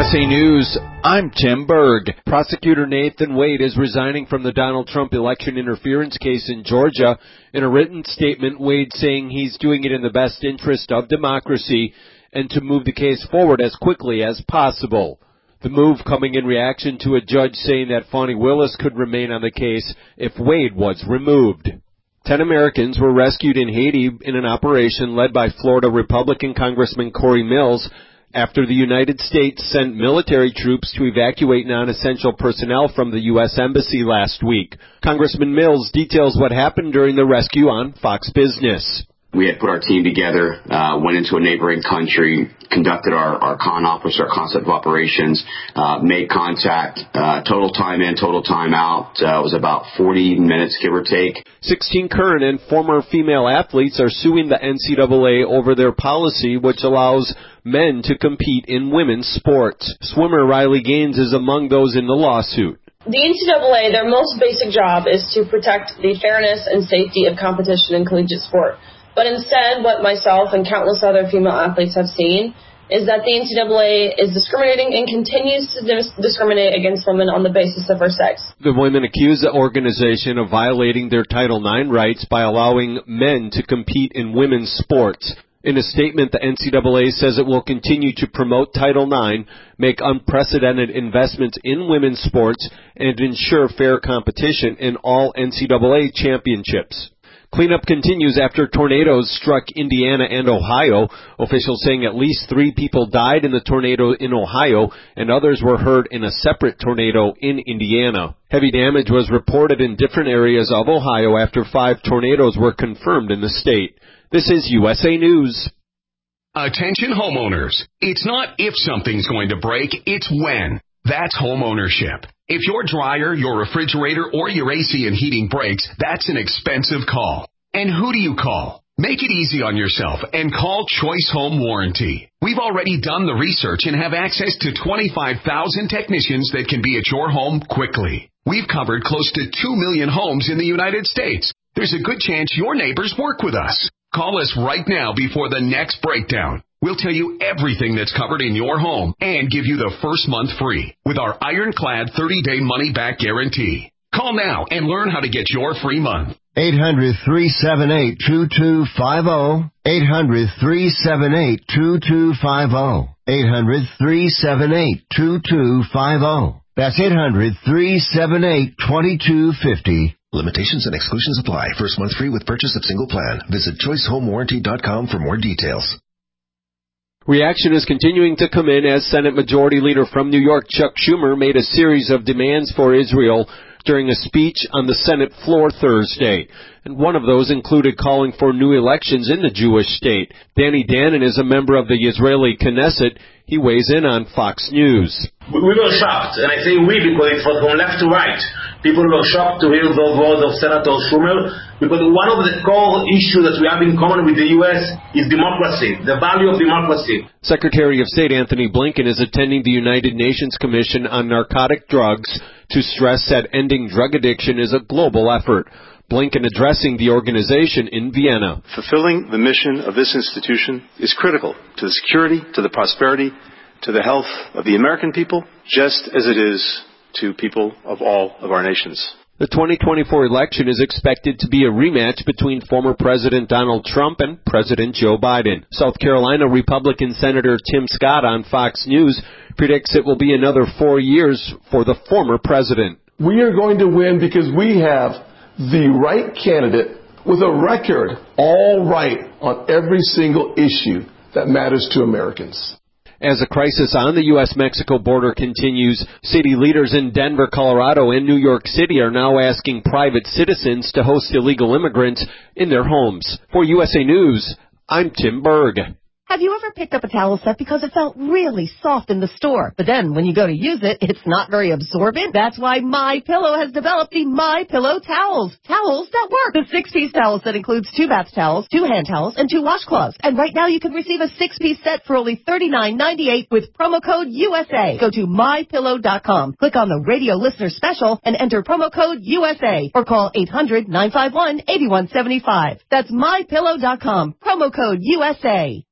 USA News, I'm Tim Berg. Prosecutor Nathan Wade is resigning from the Donald Trump election interference case in Georgia. In a written statement, Wade saying he's doing it in the best interest of democracy and to move the case forward as quickly as possible. The move coming in reaction to a judge saying that Fani Willis could remain on the case if Wade was removed. 10 Americans were rescued in Haiti in an operation led by Florida Republican Congressman Corey Mills after the United States sent military troops to evacuate non-essential personnel from the U.S. Embassy last week. Congressman Mills details what happened during the rescue on Fox Business. We had put our team together, went into a neighboring country, conducted our CONOPS, our concept of operations, made contact, total time in, total time out. It was about 40 minutes, give or take. 16 current and former female athletes are suing the NCAA over their policy, which allows men to compete in women's sports. Swimmer Riley Gaines is among those in the lawsuit. The NCAA, their most basic job is to protect the fairness and safety of competition in collegiate sport. But instead, what myself and countless other female athletes have seen is that the NCAA is discriminating and continues to discriminate against women on the basis of their sex. The women accuse the organization of violating their Title IX rights by allowing men to compete in women's sports. In a statement, the NCAA says it will continue to promote Title IX, make unprecedented investments in women's sports, and ensure fair competition in all NCAA championships. Cleanup continues after tornadoes struck Indiana and Ohio. Officials saying at least 3 people died in the tornado in Ohio, and others were hurt in a separate tornado in Indiana. Heavy damage was reported in different areas of Ohio after 5 tornadoes were confirmed in the state. This is USA News. Attention homeowners. It's not if something's going to break, it's when. That's home ownership. If your dryer, your refrigerator, or your AC and heating breaks, that's an expensive call. And who do you call? Make it easy on yourself and call Choice Home Warranty. We've already done the research and have access to 25,000 technicians that can be at your home quickly. We've covered close to 2 million homes in the United States. There's a good chance your neighbors work with us. Call us right now before the next breakdown. We'll tell you everything that's covered in your home and give you the first month free with our ironclad 30-day money-back guarantee. Call now and learn how to get your free month. 800-378-2250. 800-378-2250. 800-378-2250. That's 800-378-2250. Limitations and exclusions apply. First month free with purchase of single plan. Visit choicehomewarranty.com for more details. Reaction is continuing to come in as Senate Majority Leader from New York, Chuck Schumer, made a series of demands for Israel during a speech on the Senate floor Thursday. And one of those included calling for new elections in the Jewish state. Danny Danon is a member of the Israeli Knesset. He weighs in on Fox News. We were shocked, and I say we because it was from left to right. People were shocked to hear the words of Senator Schumer, because one of the core issues that we have in common with the U.S. is democracy, the value of democracy. Secretary of State Anthony Blinken is attending the United Nations Commission on Narcotic Drugs to stress that ending drug addiction is a global effort. Blinken addressing the organization in Vienna. Fulfilling the mission of this institution is critical to the security, to the prosperity, to the health of the American people, just as it is to people of all of our nations. The 2024 election is expected to be a rematch between former President Donald Trump and President Joe Biden. South Carolina Republican Senator Tim Scott on Fox News predicts it will be another 4 years for the former president. We are going to win because we have the right candidate with a record all right on every single issue that matters to Americans. As the crisis on the U.S.-Mexico border continues, city leaders in Denver, Colorado, and New York City are now asking private citizens to host illegal immigrants in their homes. For USA News, I'm Tim Berg. Have you ever picked up a towel set because it felt really soft in the store, but then when you go to use it, it's not very absorbent? That's why MyPillow has developed the MyPillow towels. Towels that work. The 6-piece towel set includes 2 bath towels, 2 hand towels, and 2 washcloths. And right now you can receive a 6-piece set for only $39.98 with promo code USA. Go to MyPillow.com, click on the radio listener special, and enter promo code USA, or call 800-951-8175. That's MyPillow.com, promo code USA.